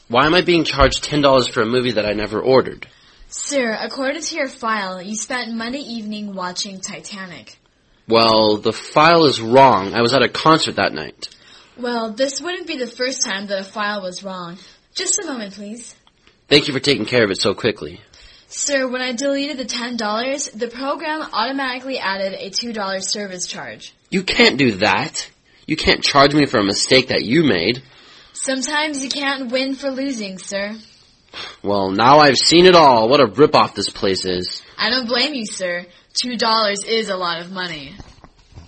Why am I being charged $10 for a movie that I never ordered? Sir, according to your file, you spent Monday evening watching Titanic. Well, the file is wrong. I was at a concert that night. Well, this wouldn't be the first time that a file was wrong. Just a moment, please. Thank you for taking care of it so quickly. Sir, when I deleted the $10, the program automatically added a $2 service charge. You can't do that. You can't charge me for a mistake that you made. Sometimes you can't win for losing, sir. Well, now I've seen it all. What a rip-off this place is. I don't blame you, sir. $2 is a lot of money.